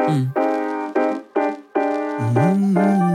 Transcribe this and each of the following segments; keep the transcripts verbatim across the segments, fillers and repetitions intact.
Mm. Mm-hmm.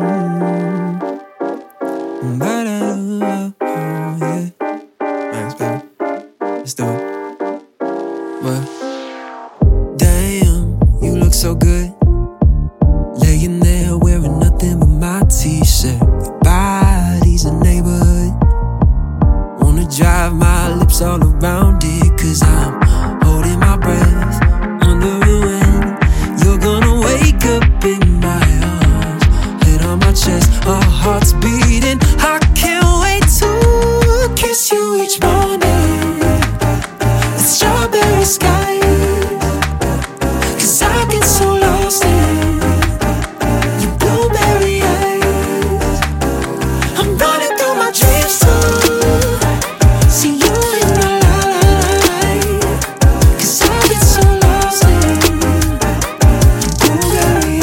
Yeah. Thanks, baby. Let's do it. What? Damn, you look so good. Laying there wearing nothing but my t-shirt. The body's a neighborhood. Wanna drive my lips all around it, cause I'm holding my breath, wondering when you're gonna wake up in my arms, head on my chest, our hearts beating. I can't wait to kiss you each morning. The strawberry sky, cause I get so lost in your blueberry eyes. I'm running through my dreams too. See you in my life, cause I get so lost in your blueberry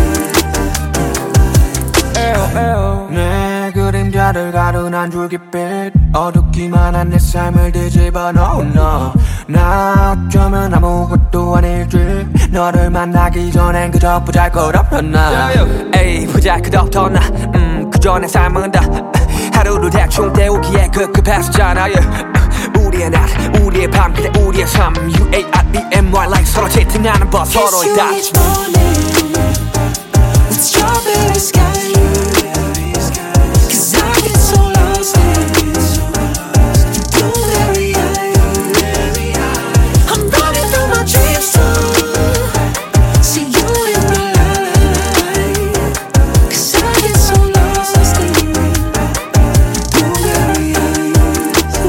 eyes. 내 그림자를 가둔 한 줄깃빛, 어둡기만 한 내 삶을 뒤집어 놓은 너. 나 어쩌면 아무것도 아닐지. 너를 만나기 전엔 그저 보잘것없던 나. 에이 보잘것없던 나. 음, 그저 내 삶은 다 하루를 대충 때우기에 급급했었잖아. yeah. 우리의 낮, 우리의 밤, 그래 우리의 삶. You A R E M Y like 서로 채팅하는 법, 서로의 다. Kiss you each morning with strawberry sky. Cause I get so lost in your blueberry eyes. I'm running through my dreams too. See you in my life, cause I get so lost in your blueberry eyes.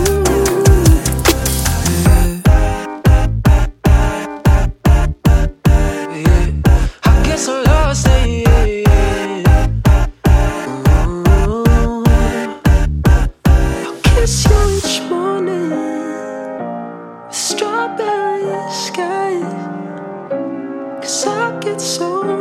I get so lost in it. I'll kiss you each morning with strawberry skies, cause I get so